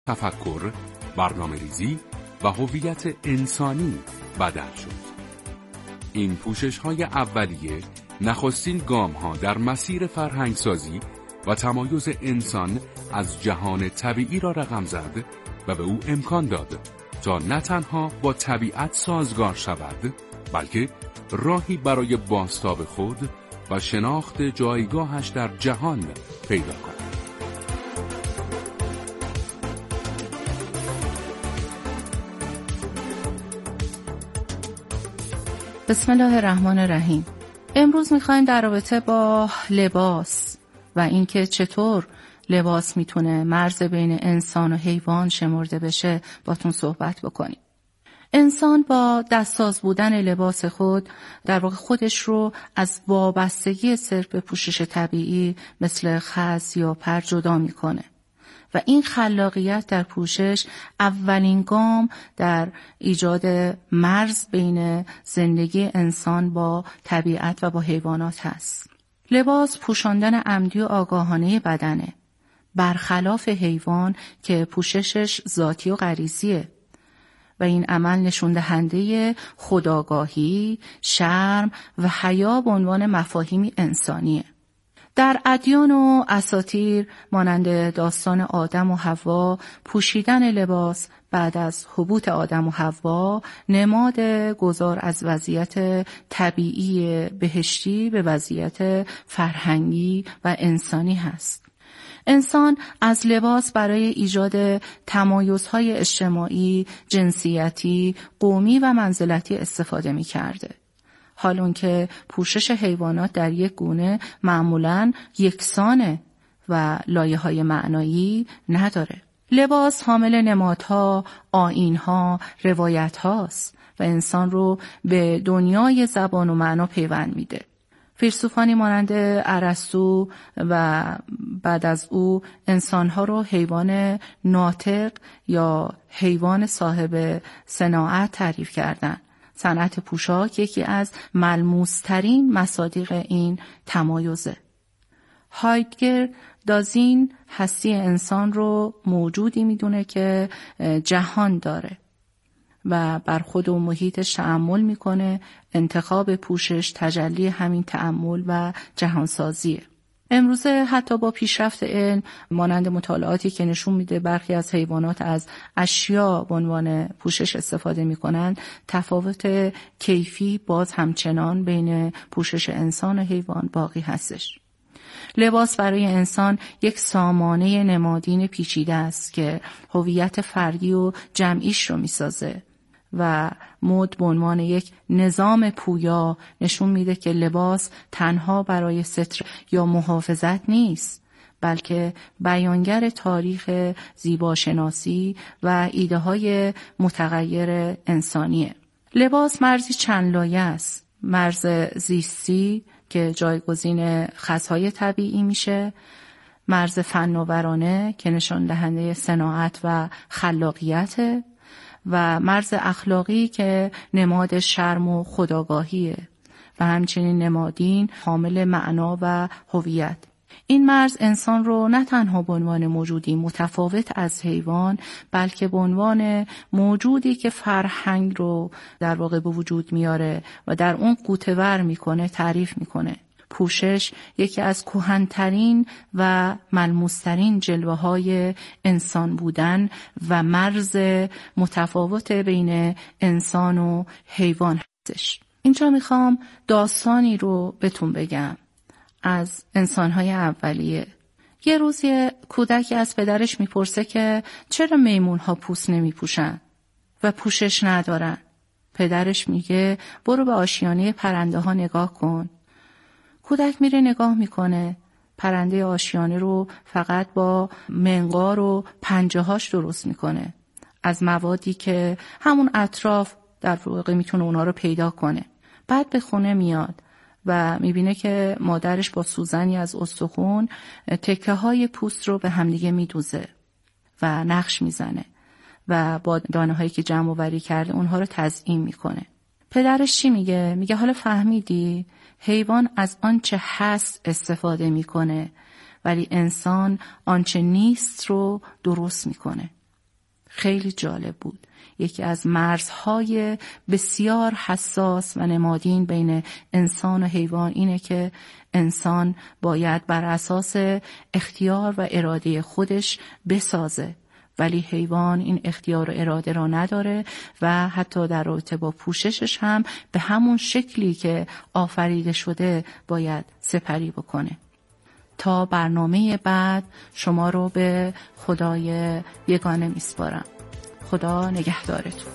تفکر، برنامه‌ریزی و هویت انسانی بدل شد. این پوشش‌های اولیه نخستین گام‌ها در مسیر فرهنگسازی و تمایز انسان از جهان طبیعی را رقم زد و به او امکان داد تا نه تنها با طبیعت سازگار شود، بلکه راهی برای بازتاب خود و شناخت جایگاهش در جهان پیدا کند. بسم الله الرحمن الرحیم. امروز میخوایم در رابطه با لباس و اینکه چطور لباس میتونه مرز بین انسان و حیوان شمرده بشه باتون صحبت بکنیم. انسان با دستساز بودن لباس خود در واقع خودش رو از وابستگی صرف به پوشش طبیعی مثل خز یا پر جدا میکنه و این خلاقیت در پوشش اولین گام در ایجاد مرز بین زندگی انسان با طبیعت و با حیوانات هست. لباس پوشاندن عمدی و آگاهانه بدنه، برخلاف حیوان که پوششش ذاتی و غریزیه و این عمل نشون دهنده خودآگاهی، شرم و حیا به عنوان مفاهیمی انسانیه. در ادیان و اساطیر مانند داستان آدم و حوا، پوشیدن لباس بعد از هبوط آدم و حوا نماد گذار از وضعیت طبیعی بهشتی به وضعیت فرهنگی و انسانی هست. انسان از لباس برای ایجاد تمایزهای اجتماعی، جنسیتی، قومی و منزلتی استفاده می کرده. حال اون که پوشش حیوانات در یک گونه معمولاً یکسانه و لایه‌های معنایی نداره. لباس حامل نمادها، آیین‌ها، روایت‌هاست و انسان رو به دنیای زبان و معنا پیوند میده. فیلسوفانی مانند ارسطو و بعد از او انسانها رو حیوان ناطق یا حیوان صاحب صناعت تعریف کردند. صنعت پوشاک یکی از ملموس‌ترین مصادیق این تمایزه. هایدگر دازین هستی انسان رو موجودی میدونه که جهان داره و بر خود و محیطش تأمل میکنه. انتخاب پوشش تجلی همین تأمل و جهانسازیه. امروزه حتی با پیشرفت علم مانند مطالعاتی که نشون میده برخی از حیوانات از اشیا به عنوان پوشش استفاده میکنن، تفاوت کیفی باز همچنان بین پوشش انسان و حیوان باقی هستش. لباس برای انسان یک سامانه نمادین پیچیده است که هویت فردی و جمعیش رو میسازه و مد به عنوان یک نظام پویا نشون میده که لباس تنها برای ستر یا محافظت نیست، بلکه بیانگر تاریخ زیباشناسی و ایده های متغیر انسانیه. لباس مرزی چند لایه است. مرز زیستی که جایگزین خزهای طبیعی میشه، مرز فناورانه که نشان دهنده صناعت و خلاقیته و مرز اخلاقی که نماد شرم و خودآگاهیه و همچنین نمادین حامل معنا و هویت. این مرز انسان رو نه تنها به عنوان موجودی متفاوت از حیوان، بلکه به عنوان موجودی که فرهنگ رو در واقع به وجود میاره و در اون غوطه‌ور میکنه تعریف میکنه. پوشش یکی از کهن‌ترین و ملموس‌ترین جلوه‌های انسان بودن و مرز متفاوت بین انسان و حیوان هستش. اینجا میخوام داستانی رو بهتون بگم از انسان‌های اولیه. یه روز یه کودکی از پدرش میپرسه که چرا میمون‌ها پوست نمیپوشن و پوشش ندارن؟ پدرش میگه برو به آشیانه پرنده‌ها نگاه کن. کودک میره نگاه میکنه. پرنده آشیانه رو فقط با منقار و پنجه‌هاش درست میکنه از موادی که همون اطراف در واقع میتونه اونا رو پیدا کنه. بعد به خونه میاد و میبینه که مادرش با سوزنی از استخون تکه های پوست رو به همدیگه میدوزه و نقش میزنه و با دانه هایی که جمع آوری کرده اونها رو تزیین میکنه. پدرش چی میگه؟ میگه حالا فهمیدی؟ حیوان از آنچه هست استفاده میکنه ولی انسان آنچه نیست رو درست میکنه. خیلی جالب بود. یکی از مرزهای بسیار حساس و نمادین بین انسان و حیوان اینه که انسان باید بر اساس اختیار و اراده خودش بسازه، ولی حیوان این اختیار و اراده را نداره و حتی در رابطه با پوششش هم به همون شکلی که آفریده شده باید سپری بکنه. تا برنامه بعد شما رو به خدای یگانه میسپارم. خدا نگهدارتون.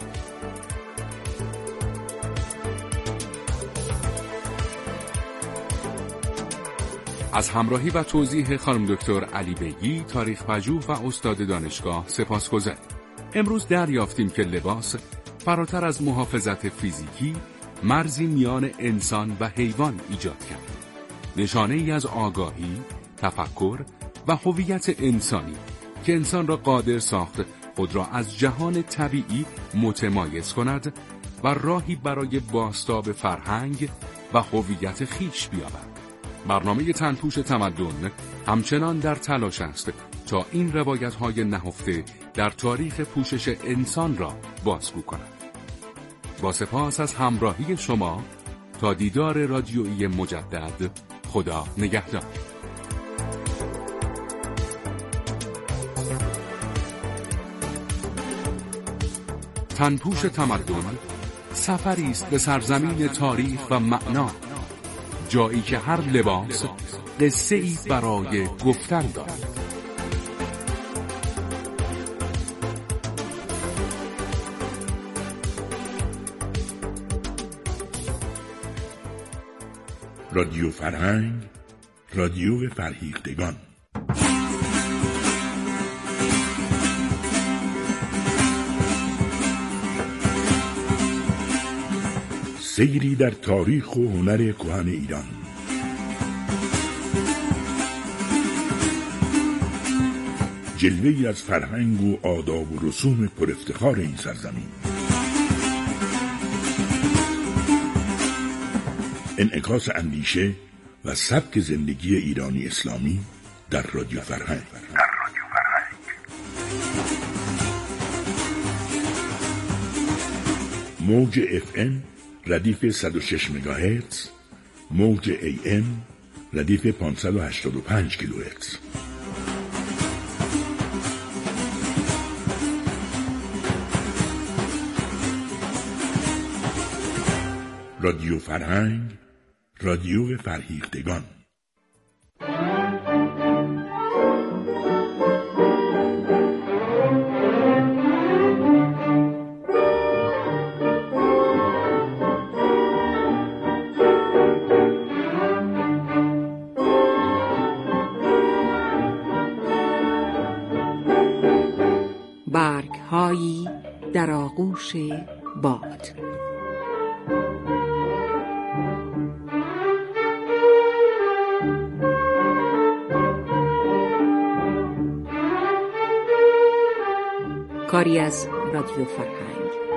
از همراهی و توضیح خانم دکتر علی بیگی، تاریخ پژوه و استاد دانشگاه سپاسگزاریم. امروز دریافتیم که لباس فراتر از محافظت فیزیکی مرزی میان انسان و حیوان ایجاد کرد. نشانه ای از آگاهی، تفکر و هویت انسانی که انسان را قادر ساخت خود را از جهان طبیعی متمایز کند و راهی برای بازتاب فرهنگ و هویت خویش بیابد. برنامه تنپوش تمدن همچنان در تلاش است تا این روایت‌های نهفته در تاریخ پوشش انسان را بازگو کند. با سپاس از همراهی شما تا دیدار رادیویی مجدد. خدا نگهدار. تنپوش تمدن سفری است به سرزمین تاریخ و معنا، جایی که هر لباس قصه ای برای گفتن دارد. رادیو فرهنگ، رادیو فرهیختگان. سیری در تاریخ و هنر کهن ایران. جلوه‌ای از فرهنگ و آداب و رسوم پر افتخار این سرزمین. انعکاس اندیشه و سبک زندگی ایرانی اسلامی در رادیو فرهنگ. موج FM ردیف 106 مگاهرتز، موج AM ردیف 585 کیلوهرتز. رادیو فرهنگ، رادیو فرهیختگان. برگ‌هایی در آغوش باد. کاری از رادیو فرهنگ.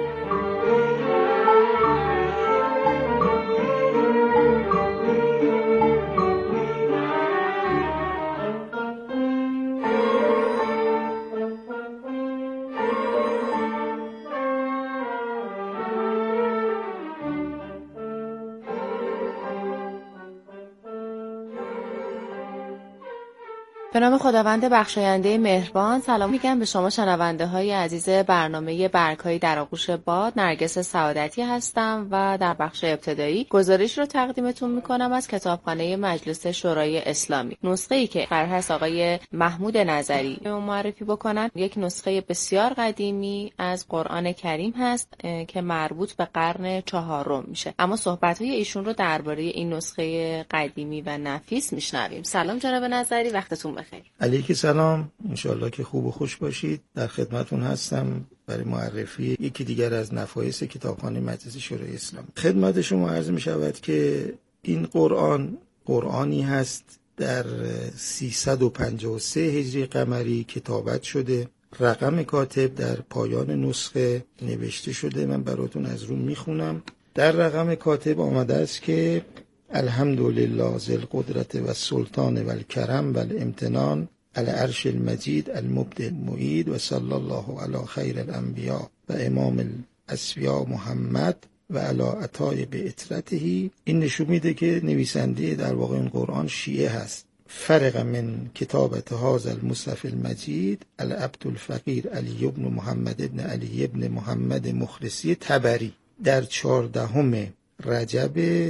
به نام خداوند بخشاینده مهربان. سلام میگم به شما شنونده های عزیز برنامه برگ‌هایی در آغوش باد. نرگس سعادتی هستم و در بخش ابتدایی گزارش رو تقدیمتون میکنم از کتابخانه مجلس شورای اسلامی. نسخه‌ای که قرار هست آقای محمود نظری معرفی بکنن یک نسخه بسیار قدیمی از قرآن کریم هست که مربوط به قرن 4 میشه، اما صحبت‌های ایشون رو درباره این نسخه قدیمی و نفیس میشنویم. سلام جناب نظری، وقتتون بخیر. علیک سلام، انشالله که خوب و خوش باشید. در خدمتون هستم برای معرفی یکی دیگر از نفایس کتابخانه مجلس شورای اسلامی. خدمت شما عرض می شود که این قرآنی هست در 353 هجری قمری کتابت شده. رقم کاتب در پایان نسخه نوشته شده، من براتون از رو میخونم. در رقم کاتب آمده است که الحمدلله ذی القدرت و السلطان و الکرم و الامتنان العرش المجید المبدع المعید و صلی الله علی خیر الانبیاء و امام الاسفیاء محمد و علی عطای بعترته. این نشون میده که نویسنده در واقع این قرآن شیعه هست. فرق من کتابت هذا المصحف المجید العبد الفقیر علی ابن محمد ابن علی ابن محمد مخلصی طبری در 14 رجب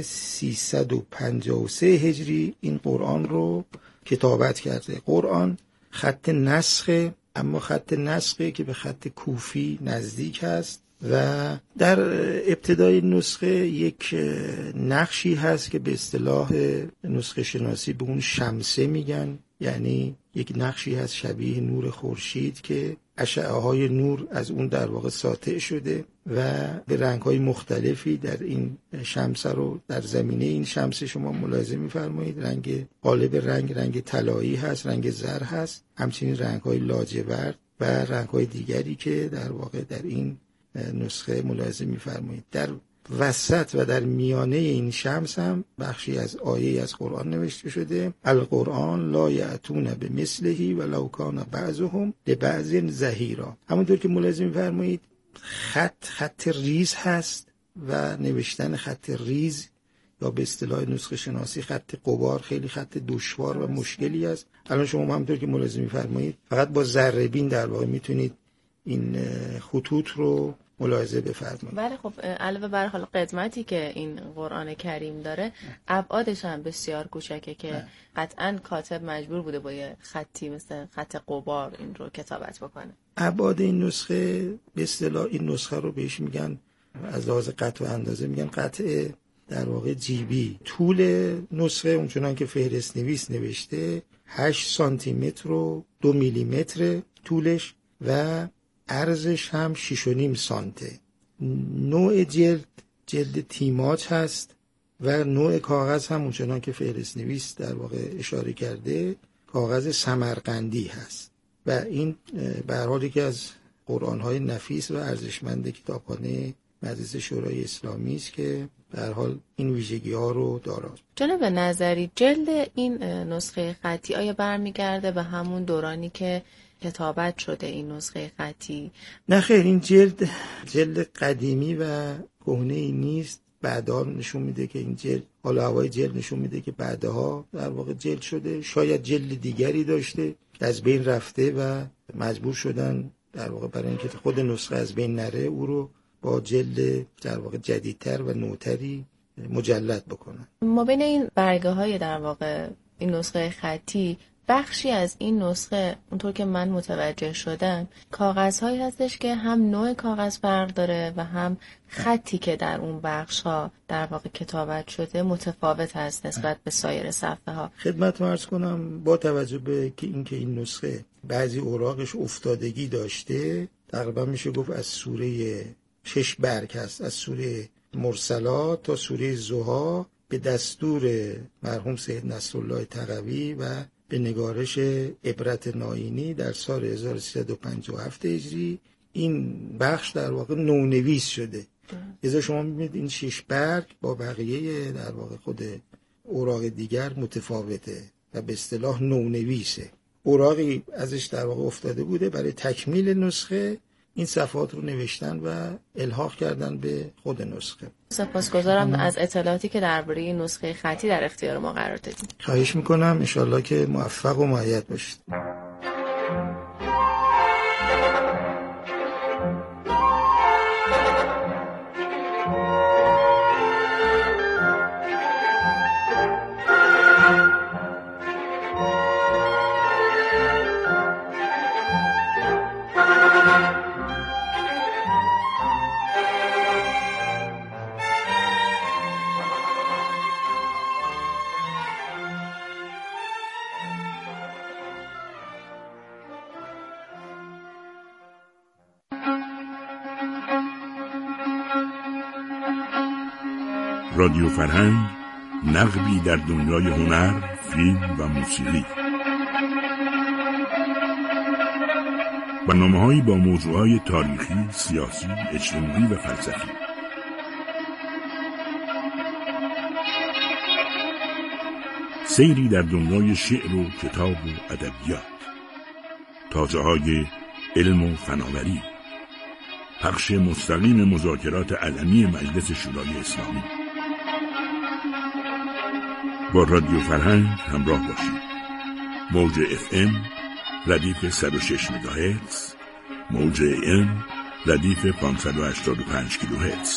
353 هجری این قرآن رو کتابت کرده. قرآن خط نسخه، اما خط نسخه که به خط کوفی نزدیک هست و در ابتدای نسخه یک نقشی هست که به اصطلاح نسخه شناسی به اون شمسه میگن، یعنی یک نقشی هست شبیه نور خورشید که اشعه های نور از اون در واقع ساطع شده و به رنگ های مختلفی در این شمسه رو در زمینه این شمسه شما ملاحظه می‌فرمایید. رنگ غالب رنگ طلایی هست، رنگ زر هست، همچنین رنگ های لاجورد و رنگ های دیگری که در واقع در این نسخه ملاحظه می‌فرمایید. در وسط و در میانه این شمس هم بخشی از آیه از قرآن نوشته شده: القرآن لا یأتون بمثله ولو کان بعضهم لبعض ظهیرا. همونطور که ملاحظه می‌فرمایید خط ریز هست و نوشتن خط ریز یا به اصطلاح نسخه شناسی خط غبار خیلی خط دشوار و مشکلی است. الان شما همونطور که ملاحظه می‌فرمایید فقط با ذره‌بین در واقع میتونید این خطوط رو ملاحظه بفرمایید. بله خب علاوه بر حالا قدمتی که این قرآن کریم داره، ابعادش هم بسیار کوچکه که قطعاً کاتب مجبور بوده با یه خطی مثل خط غبار این رو کتابت بکنه. ابعاد این نسخه به اصطلاح این نسخه رو بهش میگن از لحاظ قطع و اندازه میگن قطع در واقع جیبی. طول نسخه اونچنان که فهرست نویس نوشته 8 سانتی متر و 2 میلی متر طولش و عرضش هم 6.5 سانته. نوع جلد تیماج هست و نوع کاغذ هم اونچنان که فهرست نویس در واقع اشاره کرده کاغذ سمرقندی هست و این به هر حال یکی از قرآن‌های نفیس و ارزشمند کتابخانه مجلس شورای اسلامی است که به هر حال این ویژگی‌ها رو دارد. جناب نظری، جلد این نسخه خطی آیا برمیگرده به همون دورانی که کتابت شده این نسخه خطی؟ نه خیر، این جلد قدیمی و کهنه‌ای نیست. بعدا نشون میده که این جلد حالا هوای جلد نشون میده که بعدها در واقع جلد شده. شاید جلد دیگری داشته که از بین رفته و مجبور شدن در واقع برای اینکه خود نسخه از بین نره او رو با جلد در واقع جدیدتر و نوتری مجلد بکنن. ما بین این برگه های در واقع این نسخه خطی بخشی از این نسخه اونطور که من متوجه شدم کاغذهایی هستش که هم نوع کاغذ فرق داره و هم خطی که در اون بخش‌ها در واقع کتابت شده متفاوت هست نسبت به سایر صفحه ها. خدمتتون عرض کنم با توجه به اینکه این نسخه بعضی اوراقش افتادگی داشته، تقریبا میشه گفت از سوره 6 برگ هست، از سوره مرسلات تا سوره ضحی به دستور مرحوم سید نصرالله تقوی و به نگارش عبرت ناینی در سال 1357 هجری این بخش در واقع نونویس شده. لذا شما می‌بینید این 6 برگ با بقیه در واقع خود اوراق دیگر متفاوته و به اصطلاح نونویسه. اوراقی ازش در واقع افتاده بوده، برای تکمیل نسخه این صفحات رو نوشتن و الحاق کردن به خود نسخه. سپاسگزارم از اطلاعاتی که درباره این نسخه خطی در اختیار ما قرار دادید. خواهش میکنم، انشالله که موفق و مؤید باشید. رادیو فرهنگ، نقبی در دنیای هنر، فیلم و موسیقی. برنامه‌هایی با موضوعات تاریخی، سیاسی، اجتماعی و فلسفی. سیری در دنیای شعر و کتاب و ادبیات. تازه‌های علم و فناوری، پخش مستقیم مذاکرات علنی مجلس شورای اسلامی. با رادیو فرهنگ همراه باشید. موج FM ردیف 106 مگاهرتز، موج AM ردیف 585 کیلوهرتز.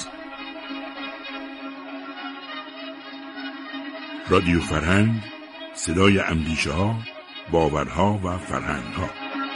رادیو فرهنگ، صدای اندیشه‌ها، باورها و فرهنگ‌ها.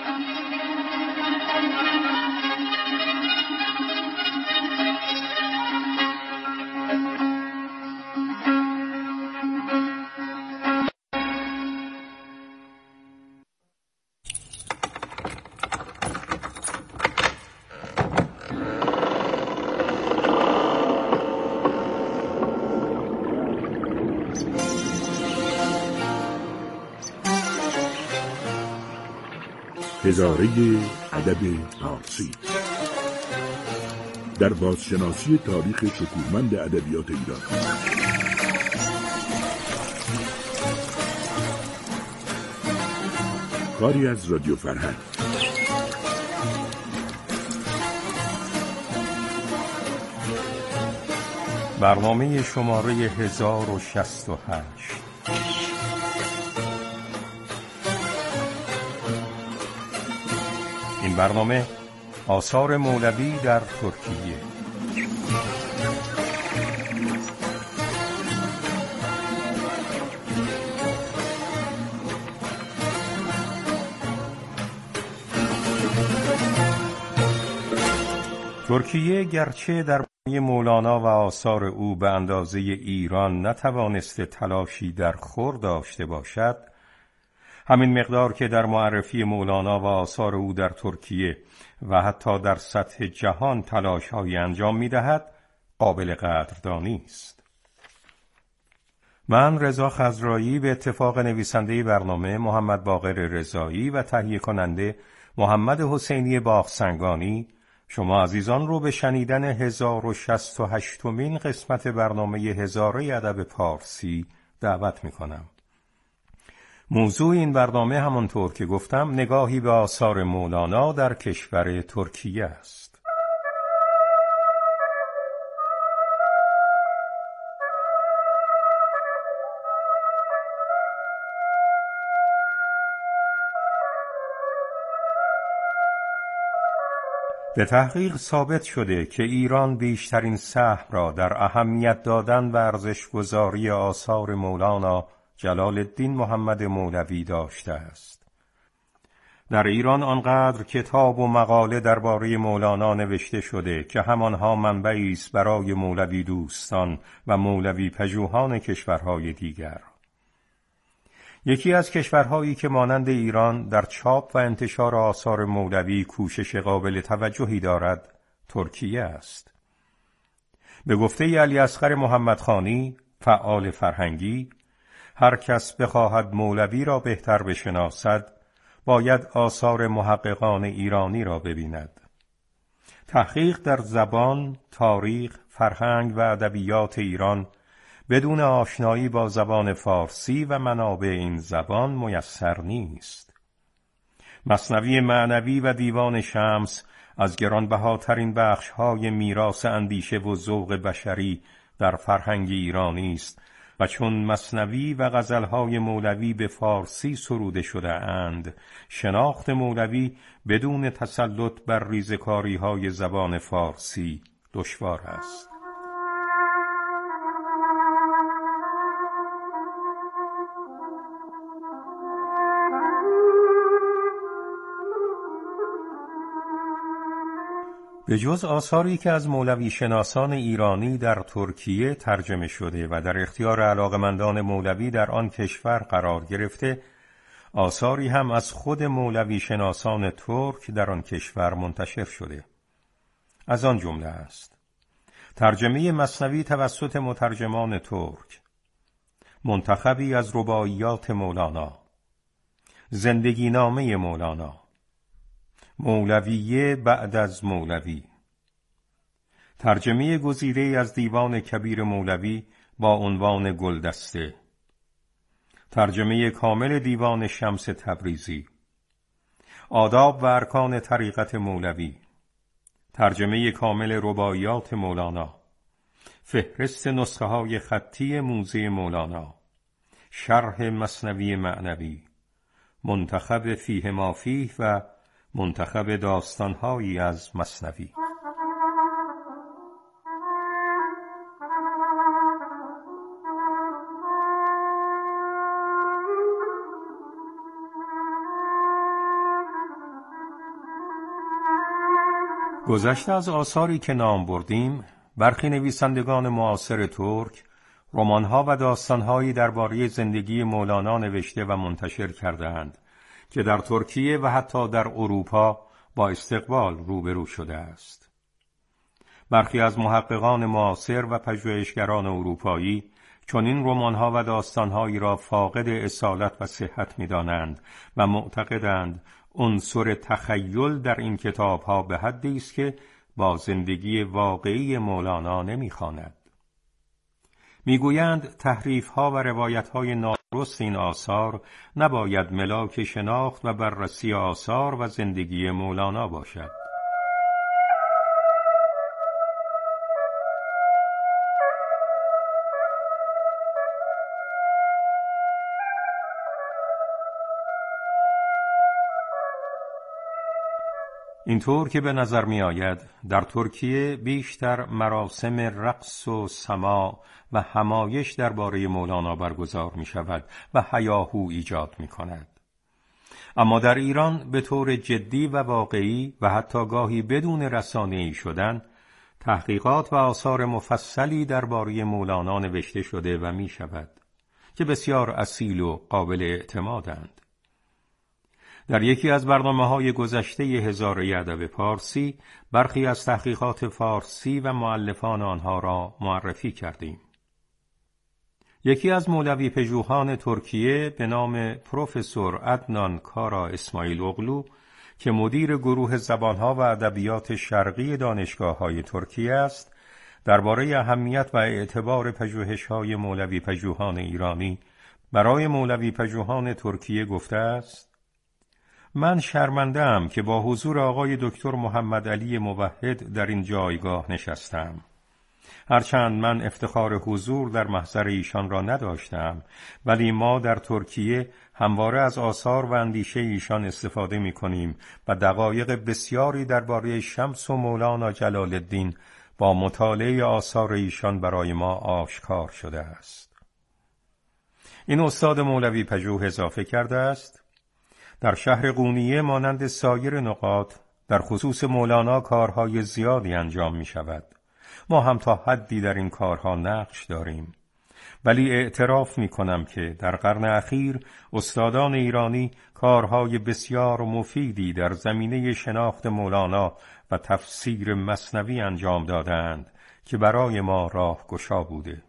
هزاره ادب فارسی در بازشناسی تاریخ شکوهمند ادبیات ایران. کاری از رادیو فرهنگ. برنامه شماره 1068. این برنامه آثار مولوی در ترکیه. ترکیه گرچه در مولانا و آثار او به اندازه ایران نتوانسته تلاشی در خور داشته باشد، همین مقدار که در معرفی مولانا و آثار او در ترکیه و حتی در سطح جهان تلاش‌هایی انجام می‌دهد، قابل قدردانی است. من رضا خضرایی به اتفاق نویسنده برنامه محمد باقر رضایی و تهیه کننده محمد حسینی باغسنگانی شما عزیزان رو به شنیدن 1068مین قسمت برنامه هزاره ادب فارسی دعوت می‌کنم. موضوع این برنامه همانطور که گفتم نگاهی به آثار مولانا در کشور ترکیه است. به تحقیق ثابت شده که ایران بیشترین سهم را در اهمیت دادن و ارزش‌گذاری آثار مولانا جلال الدین محمد مولوی داشته است. در ایران آنقدر کتاب و مقاله درباره مولانا نوشته شده که همانها منبعی است برای مولوی دوستان و مولوی پژوهان کشورهای دیگر. یکی از کشورهایی که مانند ایران در چاپ و انتشار آثار مولوی کوشش قابل توجهی دارد، ترکیه است. به گفته علی اصغر محمدخانی، فعال فرهنگی، هر کس بخواهد مولوی را بهتر بشناسد، باید آثار محققان ایرانی را ببیند. تحقیق در زبان، تاریخ، فرهنگ و ادبیات ایران بدون آشنایی با زبان فارسی و منابع این زبان میسر نیست. مثنوی معنوی و دیوان شمس از گرانبهاترین بخش‌های میراث اندیشه و ذوق بشری در فرهنگ ایرانی است و چون مثنوی و غزل‌های مولوی به فارسی سروده شده اند، شناخت مولوی بدون تسلط بر ریزکاری‌های زبان فارسی دشوار است. به جز آثاری که از مولوی شناسان ایرانی در ترکیه ترجمه شده و در اختیار علاقمندان مولوی در آن کشور قرار گرفته، آثاری هم از خود مولوی شناسان ترک در آن کشور منتشر شده. از آن جمله است: ترجمه مثنوی توسط مترجمان ترک، منتخبی از رباعیات مولانا، زندگی نامه مولانا، مولویه بعد از مولوی، ترجمه گزیده از دیوان کبیر مولوی با عنوان گلدسته، ترجمه کامل دیوان شمس تبریزی، آداب و ارکان طریقت مولوی، ترجمه کامل رباعیات مولانا، فهرست نسخه های خطی موزه مولانا، شرح مثنوی معنوی، منتخب فیه ما فیه و منتخب داستانهایی از مثنوی. گذشته از آثاری که نام بردیم، برخی نویسندگان معاصر ترک رمان‌ها و داستان‌هایی درباره زندگی مولانا نوشته و منتشر کرده‌اند که در ترکیه و حتی در اروپا با استقبال روبرو شده است. برخی از محققان معاصر و پژوهشگران اروپایی چنین رمان‌ها و داستان‌هایی را فاقد اصالت و صحت می‌دانند و معتقدند عنصر تخیل در این کتاب‌ها به حدی است که با زندگی واقعی مولانا نمی‌خواند. میگویند تحریف‌ها و روایت‌های نادرست این آثار نباید ملاک شناخت و بررسی آثار و زندگی مولانا باشد. اینطور که به نظر می آید در ترکیه بیشتر مراسم رقص و سماع و همایش درباره مولانا برگزار می شود و هیاهو ایجاد می کند. اما در ایران به طور جدی و واقعی و حتی گاهی بدون رسانه‌ای شدن تحقیقات و آثار مفصلی درباره مولانا نوشته شده و می شود که بسیار اصیل و قابل اعتمادند. در یکی از برنامه‌های گذشته هزاره ادب پارسی برخی از تحقیقات فارسی و مؤلفان آنها را معرفی کردیم. یکی از مولوی پژوهان ترکیه به نام پروفسور عدنان کارا اسماعیل اغلو که مدیر گروه زبانها و ادبیات شرقی دانشگاه‌های ترکیه است، درباره اهمیت و اعتبار پژوهش‌های مولوی پژوهان ایرانی برای مولوی پژوهان ترکیه گفته است: من شرمنده‌ام که با حضور آقای دکتر محمد علی موحد در این جایگاه نشستم. هرچند من افتخار حضور در محضر ایشان را نداشتم، ولی ما در ترکیه همواره از آثار و اندیشه ایشان استفاده می‌کنیم و دقایق بسیاری درباره شمس و مولانا جلال الدین با مطالعه آثار ایشان برای ما آشکار شده است. این استاد مولوی پژوه اضافه کرده است: در شهر قونیه مانند سایر نقاط در خصوص مولانا کارهای زیادی انجام می شود. ما هم تا حدی در این کارها نقش داریم. ولی اعتراف می کنم که در قرن اخیر استادان ایرانی کارهای بسیار مفیدی در زمینه شناخت مولانا و تفسیر مثنوی انجام دادند که برای ما راهگشا بوده.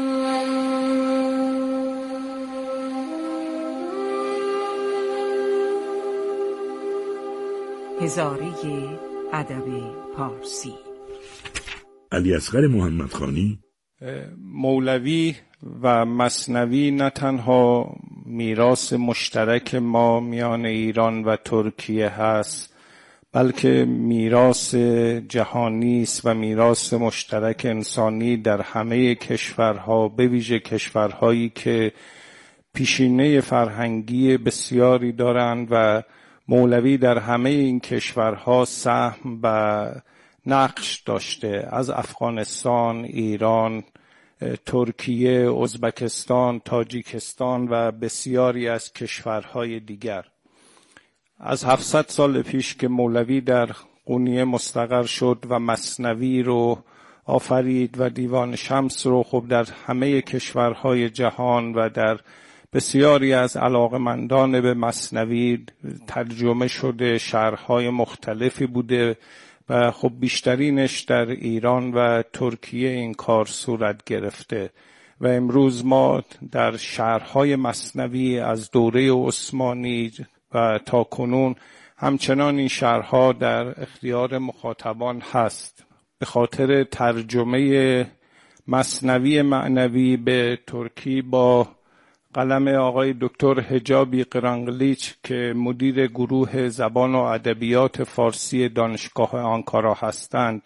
هزاره ادب پارسی. علیاصغر محمدخانی: مولوی و مثنوی نه تنها میراث مشترک ما میان ایران و ترکیه هست، بلکه میراث جهانی است و میراث مشترک انسانی در همه کشورها، به ویژه کشورهایی که پیشینه فرهنگی بسیاری دارند و مولوی در همه این کشورها سهم و نقش داشته، از افغانستان، ایران، ترکیه، ازبکستان، تاجیکستان و بسیاری از کشورهای دیگر. از 700 سال پیش که مولوی در قونیه مستقر شد و مثنوی رو آفرید و دیوان شمس رو خب در همه کشورهای جهان و در بسیاری از علاقمندان به مثنوی ترجمه شده، شرح‌های مختلفی بوده و خب بیشترینش در ایران و ترکیه این کار صورت گرفته و امروز ما در شرح‌های مثنوی از دوره عثمانی و تا کنون همچنان این شرح‌ها در اختیار مخاطبان هست. به خاطر ترجمه مثنوی معنوی به ترکی با قلم آقای دکتر حجابی قرانگلیچ که مدیر گروه زبان و ادبیات فارسی دانشگاه آنکارا هستند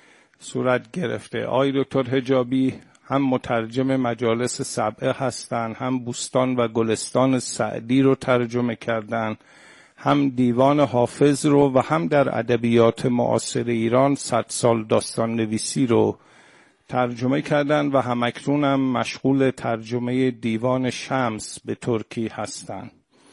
صورت گرفته. آقای دکتر حجابی هم مترجم مجالس سبعه هستند، هم بوستان و گلستان سعدی رو ترجمه کردند، هم دیوان حافظ رو و هم در ادبیات معاصر ایران 100 سال داستان نویسی رو ترجمه کردند و همکنون هم مشغول ترجمه دیوان شمس به ترکی هستند.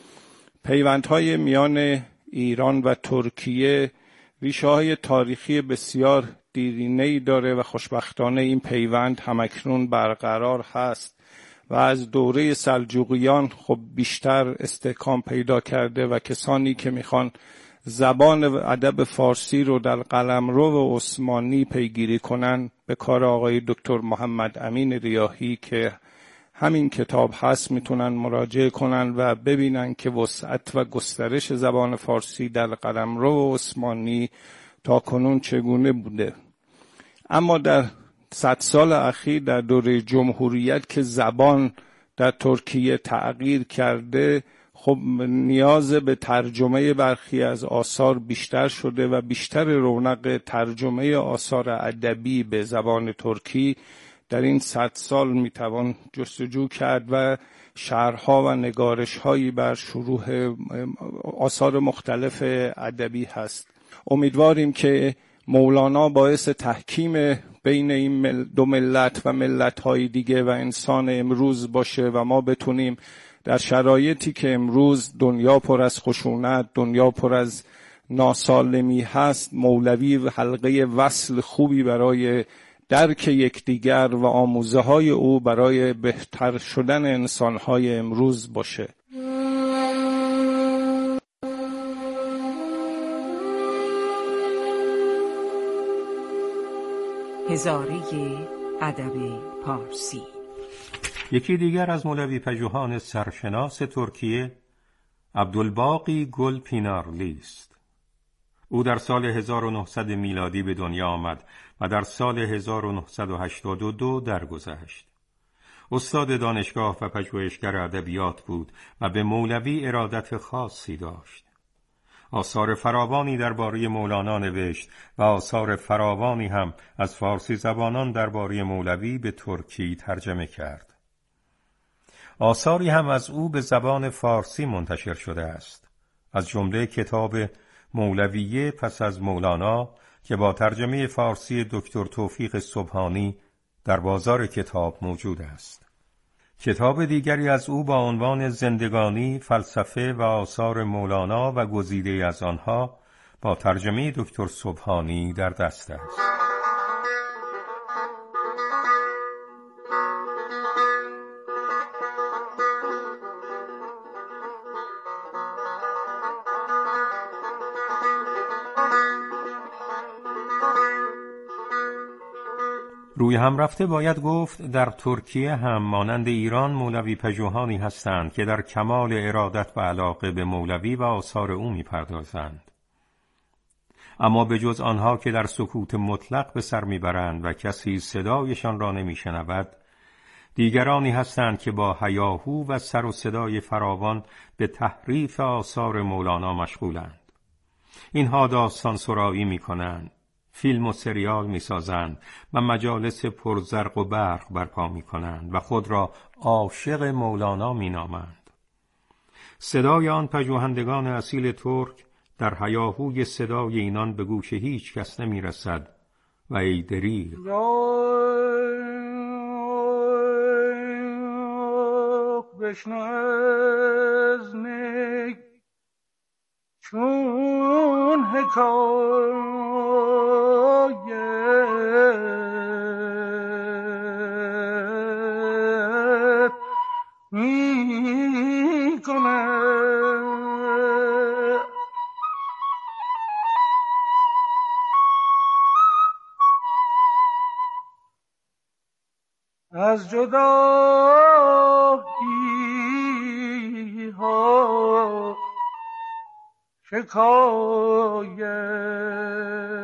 پیوندهای میان ایران و ترکیه ریشه‌های تاریخی بسیار دیرینه‌ای داره و خوشبختانه این پیوند همکنون برقرار هست و از دوره سلجوقیان خب بیشتر استحکام پیدا کرده و کسانی که میخوان زبان و ادب فارسی رو در قلمرو عثمانی پیگیری کنن به کار آقای دکتر محمد امین ریاحی که همین کتاب هست میتونن مراجعه کنن و ببینن که وسعت و گسترش زبان فارسی در قلمرو عثمانی تا کنون چگونه بوده. اما در 100 سال اخیر در دوره جمهوریت که زبان در ترکیه تغییر کرده، خب نیاز به ترجمه برخی از آثار بیشتر شده و بیشتر رونق ترجمه آثار ادبی به زبان ترکی در این 100 سال میتوان جستجو کرد و شرح‌ها و نگارش‌هایی بر شروح آثار مختلف ادبی هست. امیدواریم که مولانا باعث تحکیم بین این دو ملت و ملت‌های دیگه و انسان امروز باشه و ما بتونیم در شرایطی که امروز دنیا پر از خشونت، دنیا پر از ناسالمی هست، مولوی و حلقه وصل خوبی برای درک یکدیگر و آموزه های او برای بهتر شدن انسان‌های امروز باشه. هزاره ادب پارسی. یکی دیگر از مولوی پژوهان سرشناس ترکیه عبدالباقی گل پینارلی است. او در سال 1900 میلادی به دنیا آمد و در سال 1982 درگذشت. استاد دانشگاه و پژوهشگر ادبیات بود و به مولوی ارادت خاصی داشت. آثار فراوانی درباره مولانا نوشت و آثار فراوانی هم از فارسی زبانان درباره مولوی به ترکی ترجمه کرد. آثاری هم از او به زبان فارسی منتشر شده است، از جمله کتاب مولویه پس از مولانا که با ترجمه فارسی دکتر توفیق سبحانی در بازار کتاب موجود است. کتاب دیگری از او با عنوان زندگانی، فلسفه و آثار مولانا و گزیده از آنها با ترجمه دکتر سبحانی در دست است. روی هم رفته باید گفت در ترکیه هم مانند ایران مولوی پژوهانی هستند که در کمال ارادت و علاقه به مولوی و آثار او می‌پردازند. اما به جز آنها که در سکوت مطلق به سر می‌برند و کسی صدایشان را نمی‌شنود، دیگرانی هستند که با هیاهو و سر و صدای فراوان به تحریف آثار مولانا مشغولند. اینها داستان سرایی می‌کنند، فیلم و سریال می‌سازند و مجالس پرزرق و برق برپا می‌کنند و خود را عاشق مولانا می‌نامند. صدای آن پژوهندگان اصیل ترک در هیاهوی صدای اینان به گوش هیچ کس نمی‌رسد و ای دریغ بشنازنی چون حکایت می کند از جدایی ها شکایت